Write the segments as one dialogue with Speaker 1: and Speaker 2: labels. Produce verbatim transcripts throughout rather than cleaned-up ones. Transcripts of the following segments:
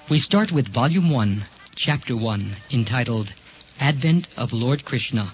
Speaker 1: We start with Volume one, Chapter one, entitled Advent of Lord Krishna.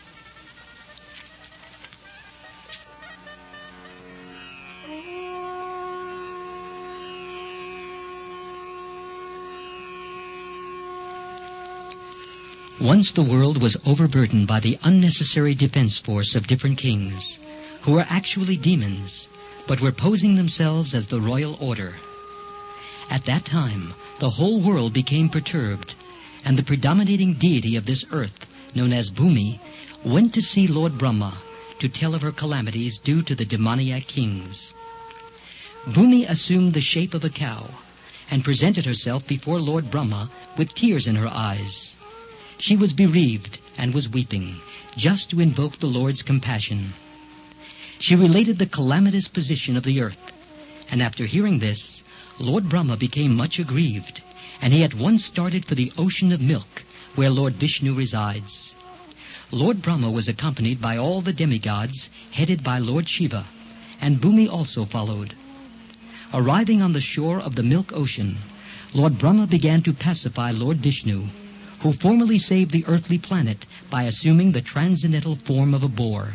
Speaker 1: Once the world was overburdened by the unnecessary defense force of different kings, who were actually demons, but were posing themselves as the royal order. At that time, the whole world became perturbed, and the predominating deity of this earth, known as Bhumi, went to see Lord Brahma to tell of her calamities due to the demoniac kings. Bhumi assumed the shape of a cow and presented herself before Lord Brahma with tears in her eyes. She was bereaved and was weeping, just to invoke the Lord's compassion. She related the calamitous position of the earth, and after hearing this, Lord Brahma became much aggrieved, and he at once started for the ocean of milk, where Lord Vishnu resides. Lord Brahma was accompanied by all the demigods, headed by Lord Shiva, and Bhumi also followed. Arriving on the shore of the milk ocean, Lord Brahma began to pacify Lord Vishnu, who formerly saved the earthly planet by assuming the transcendental form of a boar.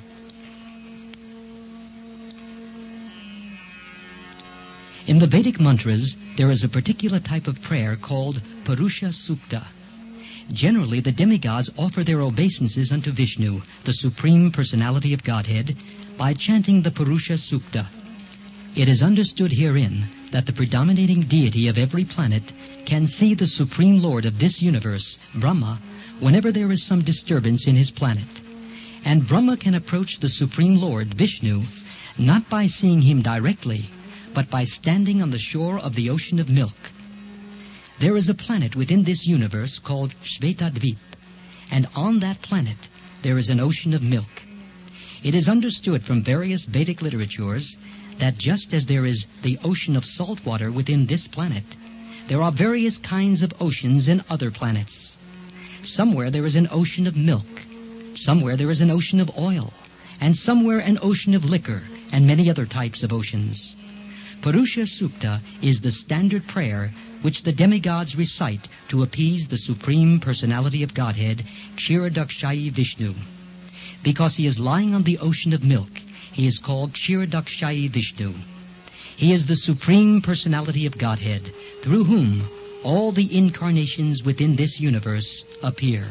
Speaker 1: In the Vedic mantras, there is a particular type of prayer called Purusha Sukta. Generally, the demigods offer their obeisances unto Vishnu, the Supreme Personality of Godhead, by chanting the Purusha Sukta. It is understood herein that the predominating deity of every planet can see the Supreme Lord of this universe, Brahma, whenever there is some disturbance in his planet. And Brahma can approach the Supreme Lord, Vishnu, not by seeing him directly, but by standing on the shore of the ocean of milk. There is a planet within this universe called Shvetadvip, and on that planet there is an ocean of milk. It is understood from various Vedic literatures that just as there is the ocean of salt water within this planet, there are various kinds of oceans in other planets. Somewhere there is an ocean of milk, somewhere there is an ocean of oil, and somewhere an ocean of liquor, and many other types of oceans. Purusha Sukta is the standard prayer which the demigods recite to appease the Supreme Personality of Godhead, Kshirodakashayi Vishnu. Because he is lying on the ocean of milk, he is called Kshirodakashayi Vishnu. He is the Supreme Personality of Godhead, through whom all the incarnations within this universe appear.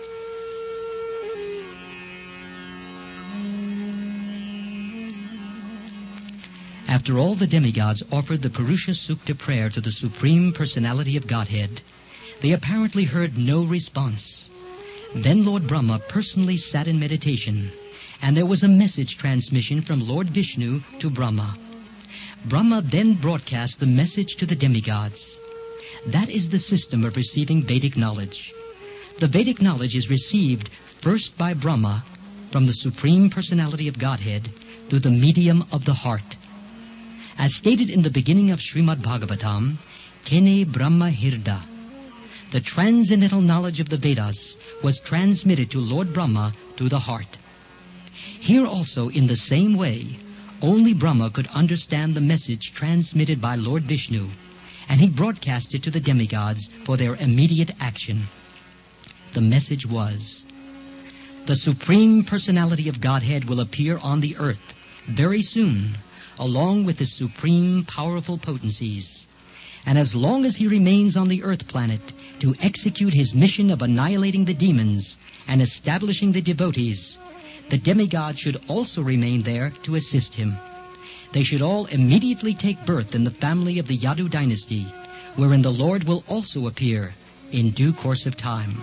Speaker 1: After all the demigods offered the Purusha Sukta prayer to the Supreme Personality of Godhead, they apparently heard no response. Then Lord Brahma personally sat in meditation, and there was a message transmission from Lord Vishnu to Brahma. Brahma then broadcast the message to the demigods. That is the system of receiving Vedic knowledge. The Vedic knowledge is received first by Brahma from the Supreme Personality of Godhead through the medium of the heart. As stated in the beginning of Srimad Bhagavatam, Tene Brahma Hirda, the transcendental knowledge of the Vedas was transmitted to Lord Brahma through the heart. Here also, in the same way, only Brahma could understand the message transmitted by Lord Vishnu, and he broadcast it to the demigods for their immediate action. The message was, the Supreme Personality of Godhead will appear on the earth very soon, along with his supreme powerful potencies. And as long as he remains on the earth planet to execute his mission of annihilating the demons and establishing the devotees, the demigods should also remain there to assist him. They should all immediately take birth in the family of the Yadu dynasty, wherein the Lord will also appear in due course of time.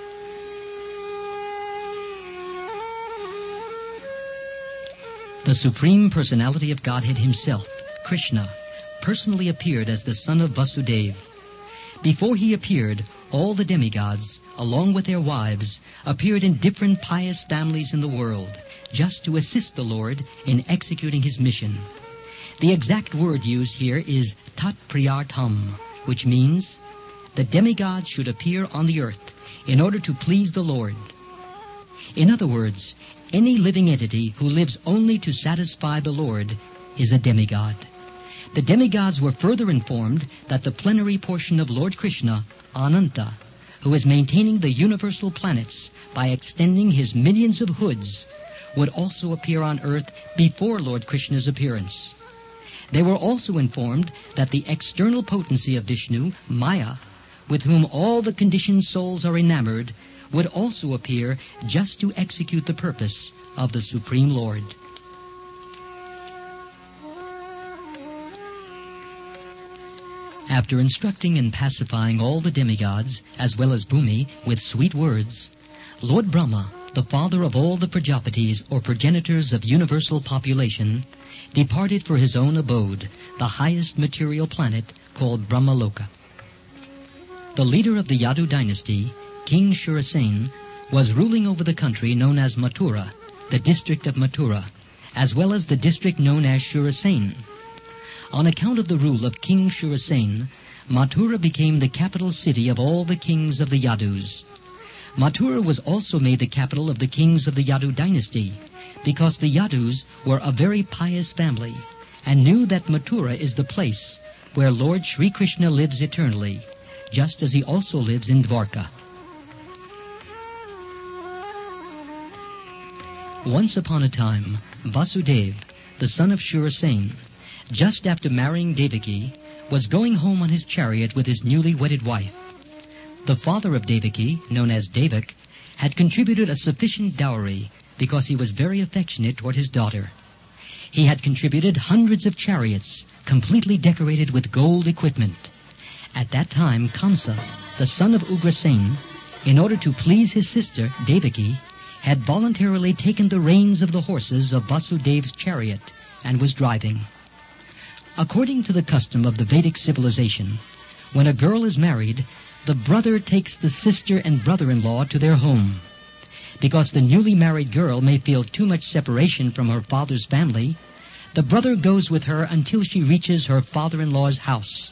Speaker 1: The Supreme Personality of Godhead himself, Krishna, personally appeared as the son of Vasudeva. Before he appeared, all the demigods, along with their wives, appeared in different pious families in the world, just to assist the Lord in executing his mission. The exact word used here is Tat Priyartham, which means the demigods should appear on the earth in order to please the Lord. In other words, any living entity who lives only to satisfy the Lord is a demigod. the demigods were further informed that the plenary portion of Lord Krishna, Ananta, who is maintaining the universal planets by extending his millions of hoods, would also appear on earth before Lord Krishna's appearance. They were also informed that the external potency of Vishnu, Maya, with whom all the conditioned souls are enamored, would also appear just to execute the purpose of the Supreme Lord. After instructing and pacifying all the demigods, as well as Bhumi, with sweet words, Lord Brahma, the father of all the Prajapatis or progenitors of universal population, departed for his own abode, the highest material planet called Brahmaloka. The leader of the Yadu dynasty, King Shurasen, was ruling over the country known as Mathura, the district of Mathura, as well as the district known as Shurasen. On account of the rule of King Shurasen, Mathura became the capital city of all the kings of the Yadus. Mathura was also made the capital of the kings of the Yadu dynasty, because the Yadus were a very pious family, and knew that Mathura is the place where Lord Sri Krishna lives eternally, just as he also lives in Dwarka. Once upon a time, Vasudeva, the son of Shurasen, just after marrying Devaki, was going home on his chariot with his newly wedded wife. The father of Devaki, known as Devak, had contributed a sufficient dowry because he was very affectionate toward his daughter. He had contributed hundreds of chariots, completely decorated with gold equipment. At that time, Kamsa, the son of Ugrasen, in order to please his sister, Devaki, had voluntarily taken the reins of the horses of Vasudeva's chariot and was driving. According to the custom of the Vedic civilization, when a girl is married, the brother takes the sister and brother-in-law to their home. Because the newly married girl may feel too much separation from her father's family, the brother goes with her until she reaches her father-in-law's house.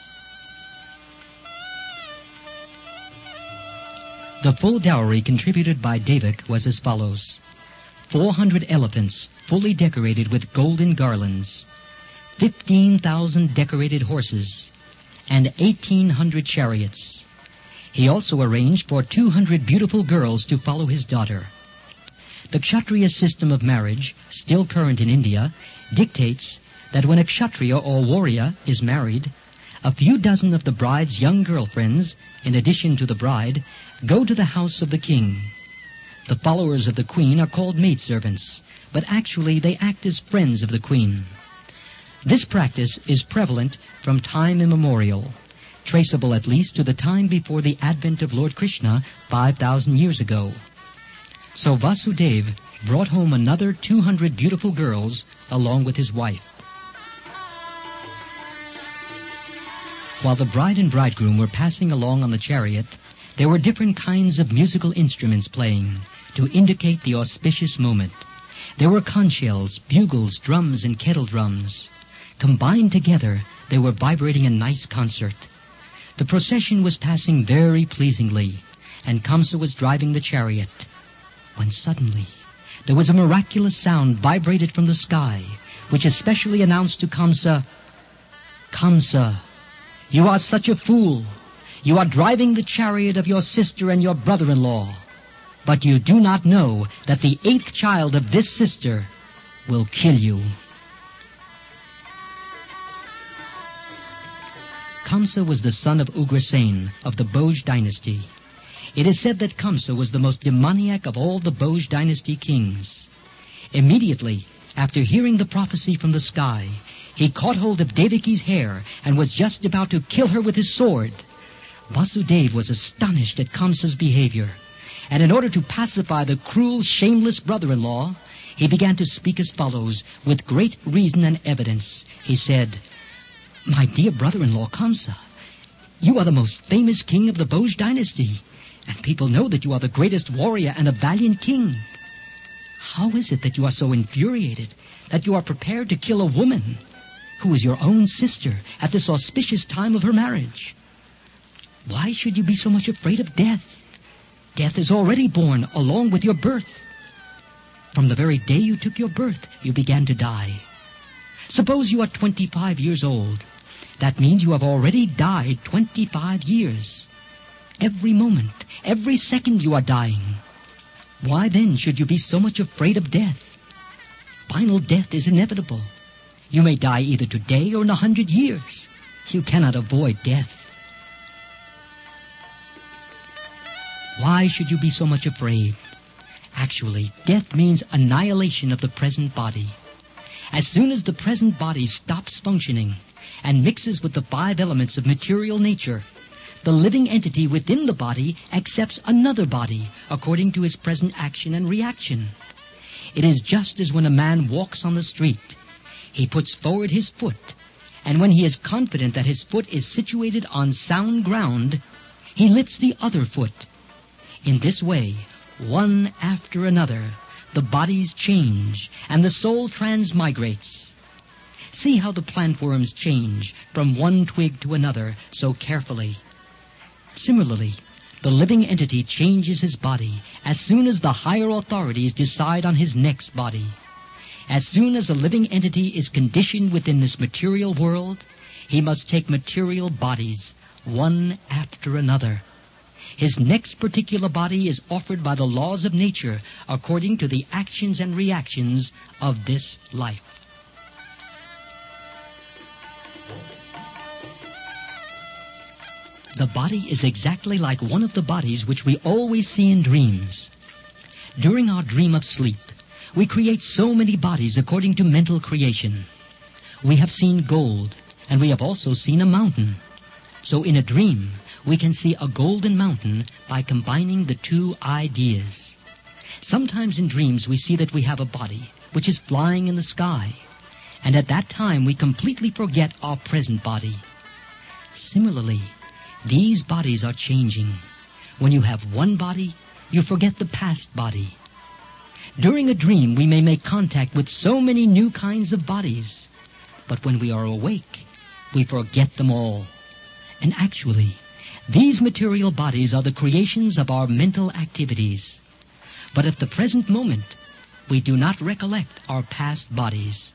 Speaker 1: The full dowry contributed by Devak was as follows: four hundred elephants fully decorated with golden garlands, fifteen thousand decorated horses, and eighteen hundred chariots. He also arranged for two hundred beautiful girls to follow his daughter. The Kshatriya system of marriage, still current in India, dictates that when a Kshatriya or warrior is married, a few dozen of the bride's young girlfriends, in addition to the bride, go to the house of the king. The followers of the queen are called maidservants, but actually they act as friends of the queen. This practice is prevalent from time immemorial, traceable at least to the time before the advent of Lord Krishna five thousand years ago. So Vasudeva brought home another two hundred beautiful girls along with his wife. While the bride and bridegroom were passing along on the chariot, there were different kinds of musical instruments playing to indicate the auspicious moment. There were conch shells, bugles, drums, and kettle drums. Combined together, they were vibrating a nice concert. The procession was passing very pleasingly, and Kamsa was driving the chariot, when suddenly there was a miraculous sound vibrated from the sky, which especially announced to Kamsa, "Kamsa, you are such a fool. You are driving the chariot of your sister and your brother-in-law, but you do not know that the eighth child of this sister will kill you." Kamsa was the son of Ugrasen of the Bhoj dynasty. It is said that Kamsa was the most demoniac of all the Bhoj dynasty kings. Immediately after hearing the prophecy from the sky, he caught hold of Devaki's hair and was just about to kill her with his sword. Vasudeva was astonished at Kamsa's behavior, and in order to pacify the cruel, shameless brother-in-law, he began to speak as follows, with great reason and evidence. He said, "My dear brother-in-law Kamsa, you are the most famous king of the Bhoj dynasty, and people know that you are the greatest warrior and a valiant king. How is it that you are so infuriated that you are prepared to kill a woman who is your own sister at this auspicious time of her marriage? Why should you be so much afraid of death? Death is already born along with your birth. From the very day you took your birth, you began to die. Suppose you are twenty-five years old. That means you have already died twenty-five years. Every moment, every second you are dying. Why then should you be so much afraid of death? Final death is inevitable. You may die either today or in a hundred years. You cannot avoid death. Why should you be so much afraid? Actually, death means annihilation of the present body. As soon as the present body stops functioning and mixes with the five elements of material nature, the living entity within the body accepts another body according to his present action and reaction. It is just as when a man walks on the street. He puts forward his foot, and when he is confident that his foot is situated on sound ground, he lifts the other foot. In this way, one after another, the bodies change, and the soul transmigrates. See how the plant worms change from one twig to another so carefully. Similarly, the living entity changes his body as soon as the higher authorities decide on his next body. As soon as a living entity is conditioned within this material world, he must take material bodies, one after another. His next particular body is offered by the laws of nature according to the actions and reactions of this life. The body is exactly like one of the bodies which we always see in dreams. During our dream of sleep, we create so many bodies according to mental creation. We have seen gold, and we have also seen a mountain. So in a dream, we can see a golden mountain by combining the two ideas. Sometimes in dreams we see that we have a body which is flying in the sky, and at that time we completely forget our present body. Similarly, these bodies are changing. When you have one body, you forget the past body. During a dream, we may make contact with so many new kinds of bodies, but when we are awake, we forget them all. And actually, these material bodies are the creations of our mental activities. But at the present moment, we do not recollect our past bodies.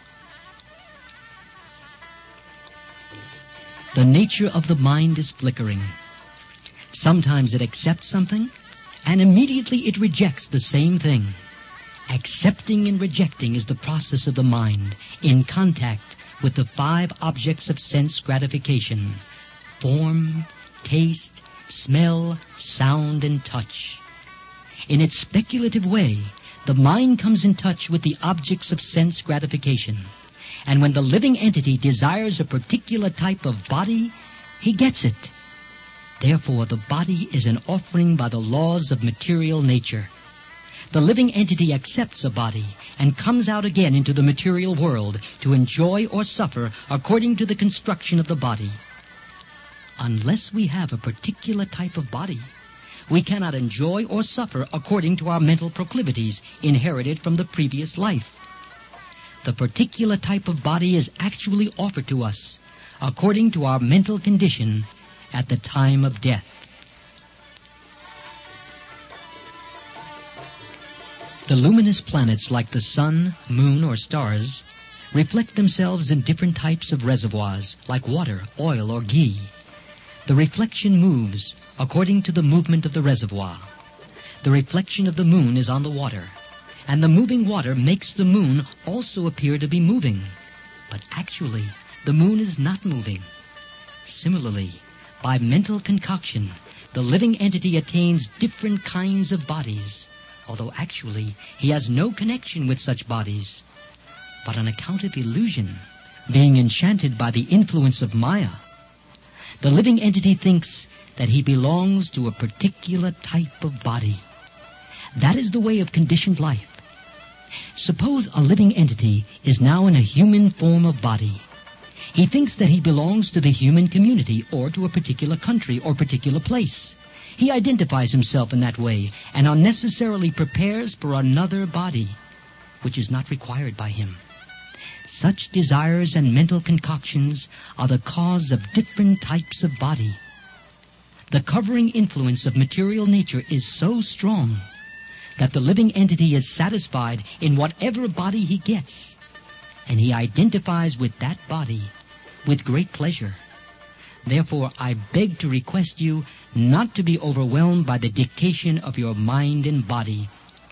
Speaker 1: The nature of the mind is flickering. Sometimes it accepts something, and immediately it rejects the same thing. Accepting and rejecting is the process of the mind in contact with the five objects of sense gratification: form, taste, smell, sound, and touch. In its speculative way, the mind comes in touch with the objects of sense gratification. And when the living entity desires a particular type of body, he gets it. Therefore, the body is an offering by the laws of material nature. The living entity accepts a body and comes out again into the material world to enjoy or suffer according to the construction of the body. Unless we have a particular type of body, we cannot enjoy or suffer according to our mental proclivities inherited from the previous life. The particular type of body is actually offered to us according to our mental condition at the time of death. The luminous planets like the sun, moon, or stars reflect themselves in different types of reservoirs like water, oil, or ghee. The reflection moves according to the movement of the reservoir. The reflection of the moon is on the water, and the moving water makes the moon also appear to be moving. But actually, the moon is not moving. Similarly, by mental concoction, the living entity attains different kinds of bodies, although actually he has no connection with such bodies. But on account of illusion, being enchanted by the influence of Maya, the living entity thinks that he belongs to a particular type of body. That is the way of conditioned life. Suppose a living entity is now in a human form of body. He thinks that he belongs to the human community or to a particular country or particular place. He identifies himself in that way and unnecessarily prepares for another body, which is not required by him. Such desires and mental concoctions are the cause of different types of body. The covering influence of material nature is so strong that the living entity is satisfied in whatever body he gets. and he identifies with that body with great pleasure. Therefore, I beg to request you not to be overwhelmed by the dictation of your mind and body.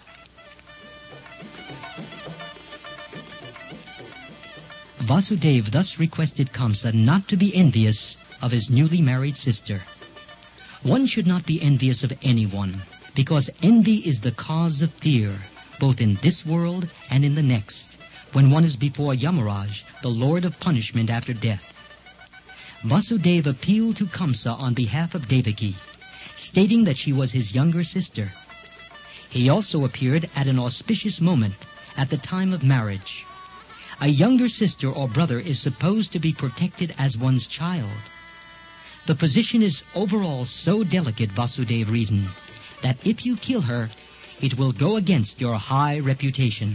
Speaker 1: Vasudeva thus requested Kamsa not to be envious of his newly married sister. One should not be envious of anyone, because envy is the cause of fear, both in this world and in the next, when one is before Yamaraj, the Lord of punishment after death. Vasudeva appealed to Kamsa on behalf of Devaki, stating that she was his younger sister. He also appeared at an auspicious moment at the time of marriage. A younger sister or brother is supposed to be protected as one's child. The position is overall so delicate, Vasudeva reasoned, that if you kill her, it will go against your high reputation.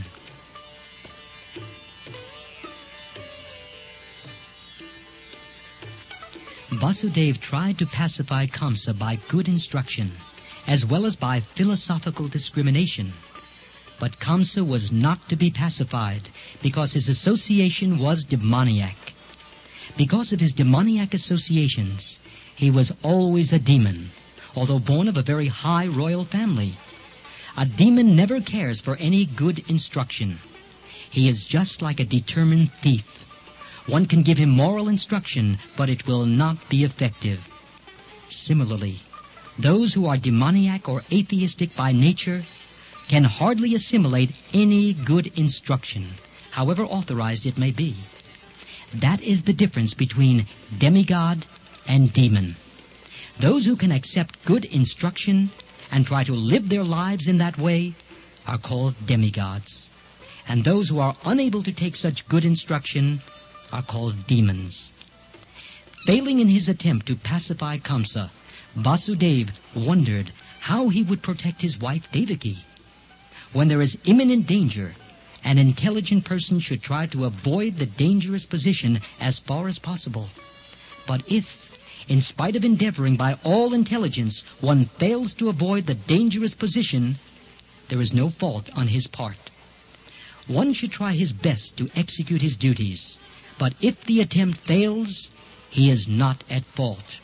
Speaker 1: Vasudeva tried to pacify Kamsa by good instruction, as well as by philosophical discrimination. But Kamsa was not to be pacified, because his association was demoniac. Because of his demoniac associations, he was always a demon, although born of a very high royal family. A demon never cares for any good instruction. He is just like a determined thief. One can give him moral instruction, but it will not be effective. Similarly, those who are demoniac or atheistic by nature can hardly assimilate any good instruction, however authorized it may be. That is the difference between demigod and demon. Those who can accept good instruction and try to live their lives in that way are called demigods. And those who are unable to take such good instruction are called demons. Failing in his attempt to pacify Kamsa, Vasudeva wondered how he would protect his wife Devaki. When there is imminent danger, an intelligent person should try to avoid the dangerous position as far as possible. But if, in spite of endeavoring by all intelligence, one fails to avoid the dangerous position, there is no fault on his part. One should try his best to execute his duties, but if the attempt fails, he is not at fault.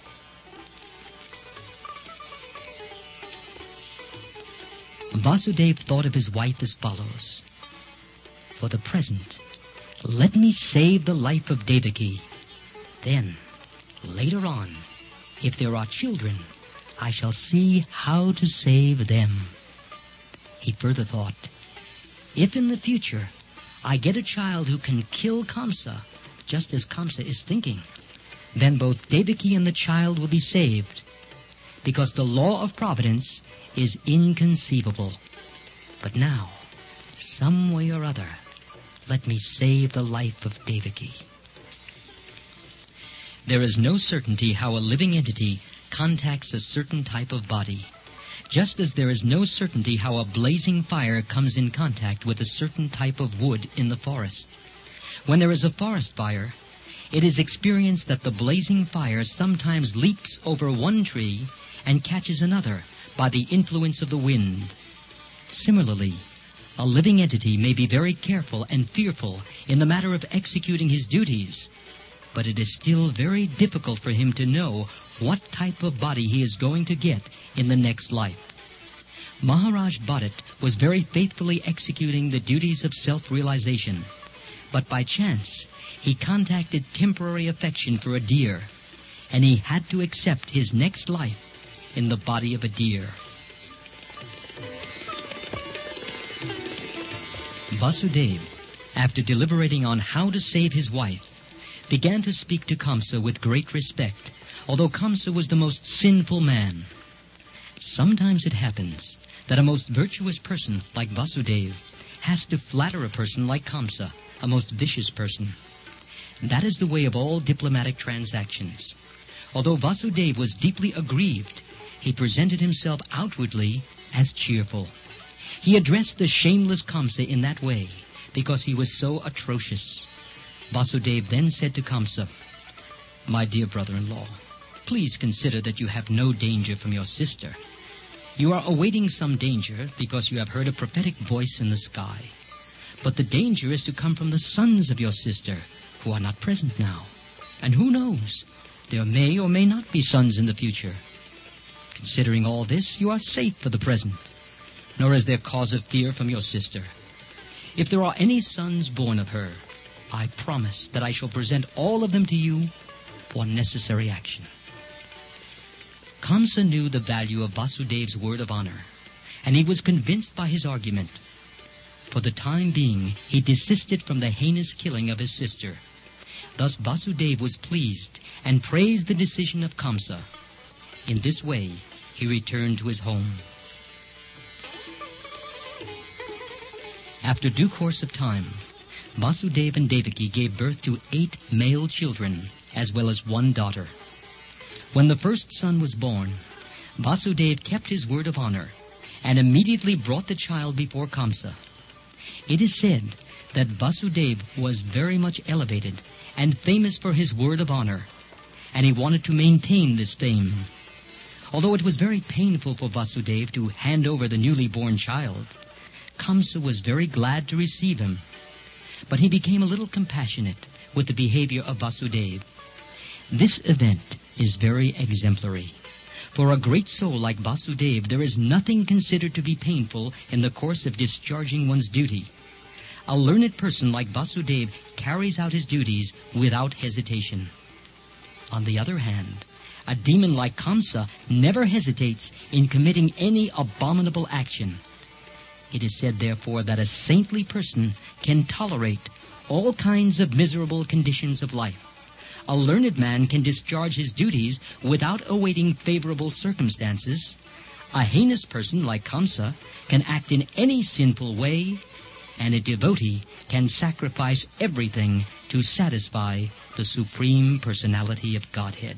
Speaker 1: Vasudeva thought of his wife as follows. For the present, let me save the life of Devaki. Then, later on, if there are children, I shall see how to save them. He further thought, if in the future I get a child who can kill Kamsa, just as Kamsa is thinking, then both Devaki and the child will be saved, because the law of providence is inconceivable. But now, some way or other, let me save the life of Devaki. There is no certainty how a living entity contacts a certain type of body, just as there is no certainty how a blazing fire comes in contact with a certain type of wood in the forest. When there is a forest fire, it is experienced that the blazing fire sometimes leaps over one tree and catches another by the influence of the wind. Similarly, a living entity may be very careful and fearful in the matter of executing his duties, but it is still very difficult for him to know what type of body he is going to get in the next life. Maharaj Bharat was very faithfully executing the duties of self-realization, but by chance he contacted temporary affection for a deer, and he had to accept his next life in the body of a deer. Vasudeva, after deliberating on how to save his wife, began to speak to Kamsa with great respect, although Kamsa was the most sinful man. Sometimes it happens that a most virtuous person like Vasudeva has to flatter a person like Kamsa, a most vicious person. That is the way of all diplomatic transactions. Although Vasudeva was deeply aggrieved, he presented himself outwardly as cheerful. He addressed the shameless Kamsa in that way because he was so atrocious. Vasudeva then said to Kamsa, "My dear brother-in-law, please consider that you have no danger from your sister. You are awaiting some danger because you have heard a prophetic voice in the sky. But the danger is to come from the sons of your sister, who are not present now. And who knows? There may or may not be sons in the future. Considering all this, you are safe for the present, nor is there cause of fear from your sister. If there are any sons born of her, I promise that I shall present all of them to you for necessary action. Kamsa knew the value of Vasudev's word of honor, and he was convinced by his argument. For the time being, he desisted from the heinous killing of his sister. Thus Vasudev was pleased and praised the decision of Kamsa. In this way, he returned to his home. After due course of time, Vasudeva and Devaki gave birth to eight male children, as well as one daughter. When the first son was born, Vasudeva kept his word of honor and immediately brought the child before Kamsa. It is said that Vasudeva was very much elevated and famous for his word of honor, and he wanted to maintain this fame. Although it was very painful for Vasudeva to hand over the newly born child, Kamsa was very glad to receive him. But he became a little compassionate with the behavior of Vasudeva. This event is very exemplary. For a great soul like Vasudeva, there is nothing considered to be painful in the course of discharging one's duty. A learned person like Vasudeva carries out his duties without hesitation. On the other hand, a demon like Kamsa never hesitates in committing any abominable action. It is said, therefore, that a saintly person can tolerate all kinds of miserable conditions of life. A learned man can discharge his duties without awaiting favorable circumstances. A heinous person like Kamsa can act in any sinful way, and a devotee can sacrifice everything to satisfy the Supreme Personality of Godhead.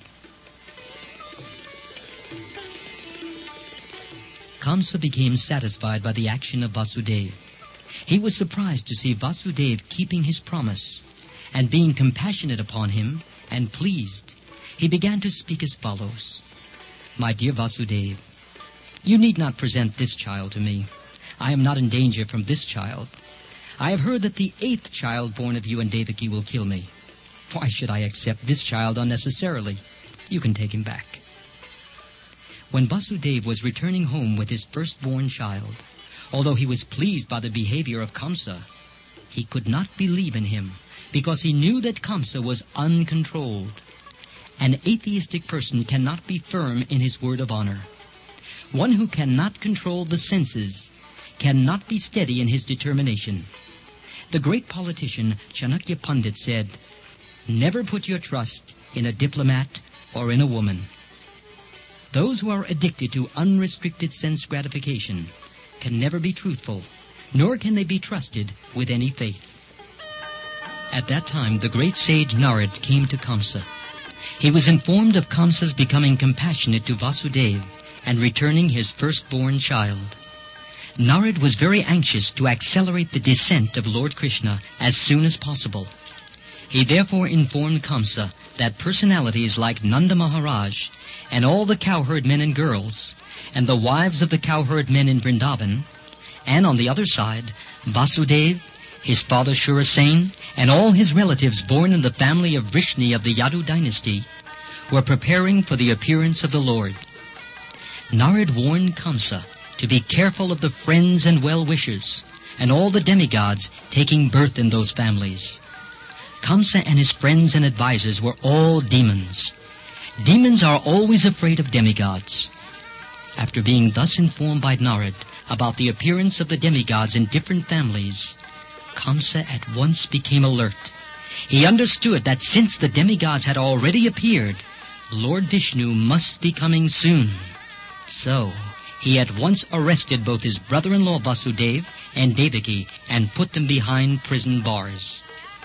Speaker 1: Kamsa became satisfied by the action of Vasudeva. He was surprised to see Vasudeva keeping his promise, and being compassionate upon him and pleased, he began to speak as follows. My dear Vasudeva, you need not present this child to me. I am not in danger from this child. I have heard that the eighth child born of you and Devaki will kill me. Why should I accept this child unnecessarily? You can take him back. When Vasudeva was returning home with his firstborn child, although he was pleased by the behavior of Kamsa, he could not believe in him, because he knew that Kamsa was uncontrolled. An atheistic person cannot be firm in his word of honor. One who cannot control the senses cannot be steady in his determination. The great politician Chanakya Pandit said, "Never put your trust in a diplomat or in a woman." Those who are addicted to unrestricted sense gratification can never be truthful, nor can they be trusted with any faith. At that time, the great sage Narad came to Kamsa. He was informed of Kamsa's becoming compassionate to Vasudeva and returning his firstborn child. Narad was very anxious to accelerate the descent of Lord Krishna as soon as possible. He therefore informed Kamsa that personalities like Nanda Maharaj and all the cowherd men and girls, and the wives of the cowherd men in Vrindavan, and on the other side, Vasudeva, his father Shurasen, and all his relatives born in the family of Vrishni of the Yadu dynasty, were preparing for the appearance of the Lord. Narad warned Kamsa to be careful of the friends and well-wishers, and all the demigods taking birth in those families. Kamsa and his friends and advisers were all demons. Demons are always afraid of demigods. After being thus informed by Narad about the appearance of the demigods in different families, Kamsa at once became alert. He understood that since the demigods had already appeared, Lord Vishnu must be coming soon. So he at once arrested both his brother-in-law Vasudeva and Devaki and put them behind prison bars.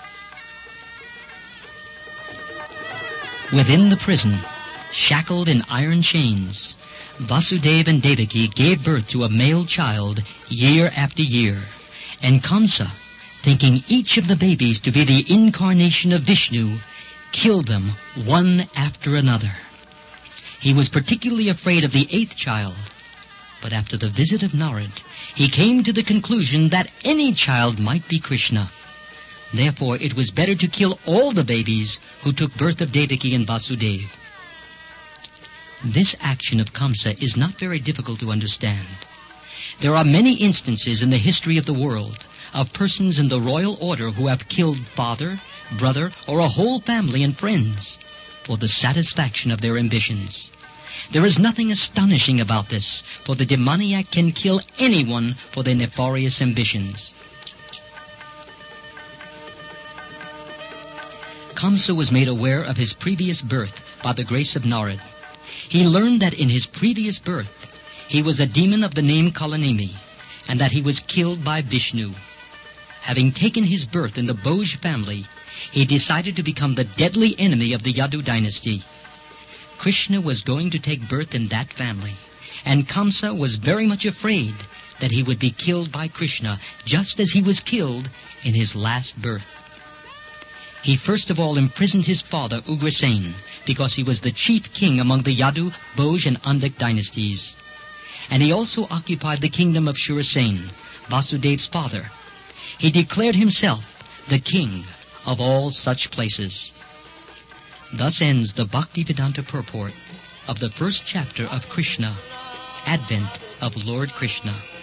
Speaker 1: Within the prison, shackled in iron chains, Vasudeva and Devaki gave birth to a male child year after year, and Kamsa, thinking each of the babies to be the incarnation of Vishnu, killed them one after another. He was particularly afraid of the eighth child. But after the visit of Narad, he came to the conclusion that any child might be Krishna. Therefore, it was better to kill all the babies who took birth of Devaki and Vasudeva. This action of Kamsa is not very difficult to understand. There are many instances in the history of the world of persons in the royal order who have killed father, brother, or a whole family and friends for the satisfaction of their ambitions. There is nothing astonishing about this, for the demoniac can kill anyone for their nefarious ambitions. Kamsa was made aware of his previous birth by the grace of Narad. He learned that in his previous birth he was a demon of the name Kalanemi, and that he was killed by Vishnu. Having taken his birth in the Bhoj family, he decided to become the deadly enemy of the Yadu dynasty. Krishna was going to take birth in that family, and Kamsa was very much afraid that he would be killed by Krishna, just as he was killed in his last birth. He first of all imprisoned his father, Ugrasen, because he was the chief king among the Yadu, Bhoj, and Andak dynasties. And he also occupied the kingdom of Shurasen, Vasudeva's father. He declared himself the king of all such places. Thus ends the Bhaktivedanta purport of the first chapter of Krishna, Advent of Lord Krishna.